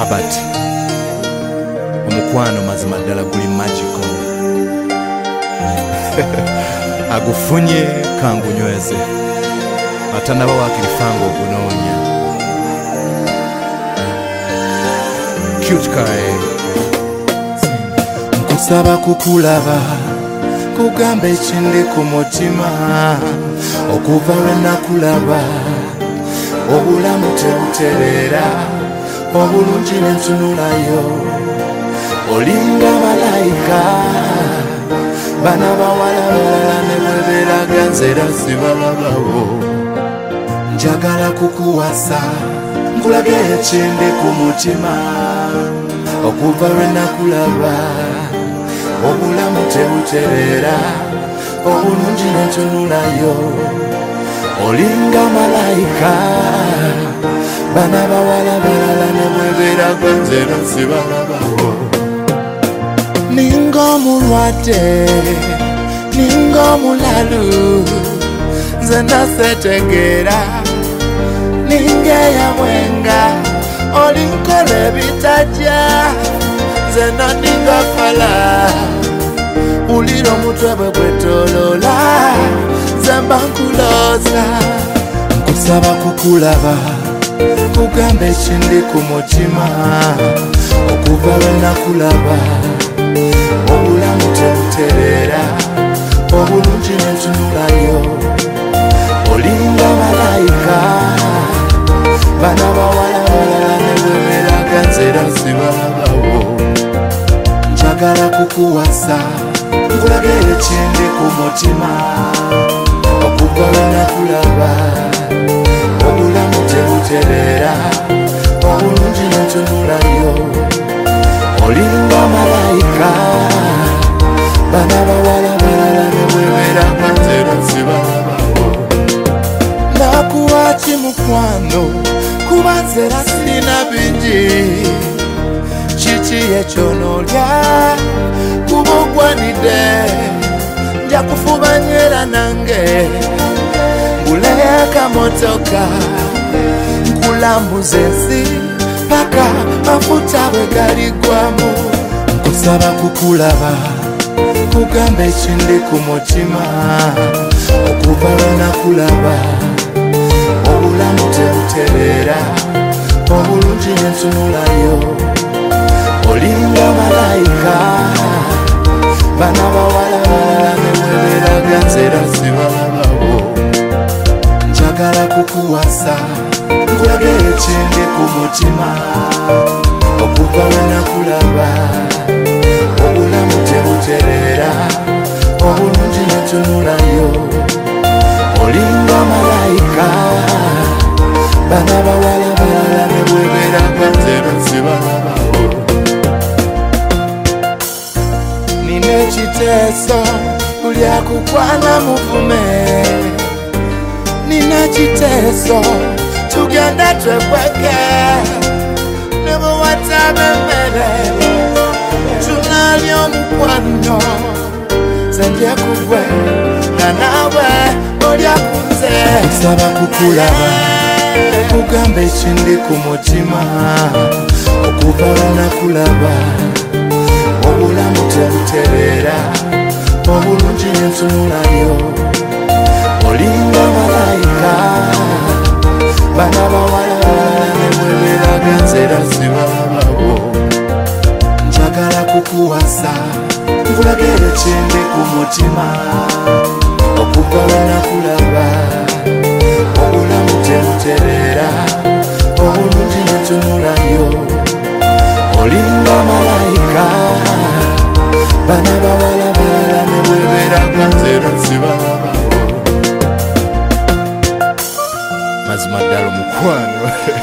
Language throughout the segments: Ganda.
Robert omukwano mazima ddala guli magical agufunye kangunyweze atanaba wakirifanga ogunoonya cute guy nkusaba kukulaba kugamba ekindi ku mutima okuva lwe nakulaba obulamu tebutereera obulungi nentunulayo olinga malayika bana bawala balala ne bwebeeraga nzera sibalabawo njagala kukuwasa nkulage ekindi ku mutima okuva lwe nakulaba obulamu tebutereera obulungi nentunulayo olinga malayika bana bawala balala ne bwebeeraga nzera sibalabawo ninga omulwadde ninga omulalu nze nasetegeera ninga eyabwenga olinkola ebitajja nze naninga fala ulira omutwe bwe gwetoloola nze mba nkulooza nkusaba kukulaba kugamba ekindi ku mutima okuva lwe nakulaba obulamu tebutereera obulungi nentunulayo olinga malayika bana bawala balala ne bwebeeraga nzera sibalabawo njagala kukuwasa nkulage ekindi ku mutima okuva lwe nakulaba obulamu tebutereera obulungi nentunulayo olinga malayika bana bawala balala ne bwebeeraga nzera sibalabawo nakuwa kimukwano kuba nzera sirina bingi kiki ekyonoolya kuba ogwanidde nja kufubanyera nange nguleyo akamotoka nkulambuza ensi paka mafuta bwe galigwamu nkusaba kukulaba kugamba ekindi ku mutima okuva lwe nakulaba obulamu tebutereera obulungi nentunulayo olinga malayika bana bawala balala ne bwebeeraga nzera sibalabawo njagala kukuwasa nkulage ekindi ku mutima okuva lwe nakulaba obulamu tebutereera obulungi nentunulayo olinga malayika bana bawala balala ne bwebeeraga nzera sibalabawo nina ekiteeso buli akukwana muvume nina kiteeso tugenda twekweke ne bwe wataba emmere tunaalya omukwano nze kugwe nga naawe olya kunze nsaba kukulaba kugamba ekindi ku mutima okuva lwe nakulaba obulamu tebutereera obulungi nentunulayo olinga malayika bana bawala balala ne bwebeeraga nzera sibalabawo njagala kukuwasa nkulagera ekindi ku mutima okuva lwe nakulaba obulamu tebutereera obulungi nentunulayo olinga malayika bana bawala balala ne bwebeeraga nzera sibalabawo mazima ddala omukwano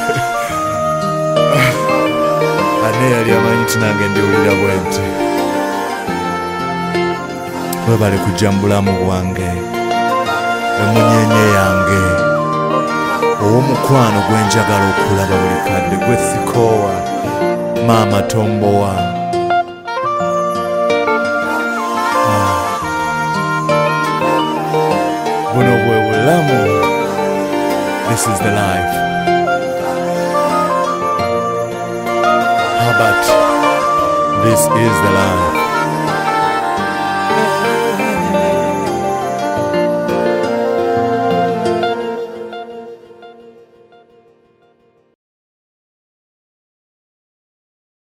ane yali amanyi ti nange ndiwulira bwente webale kujja mu bulamu bwange emunyenye yange ow'omukwano gwenjagala okulaba buli kadde gwe sikoowa maama tombowa buno bwe bulamu. This is the life. This is the life.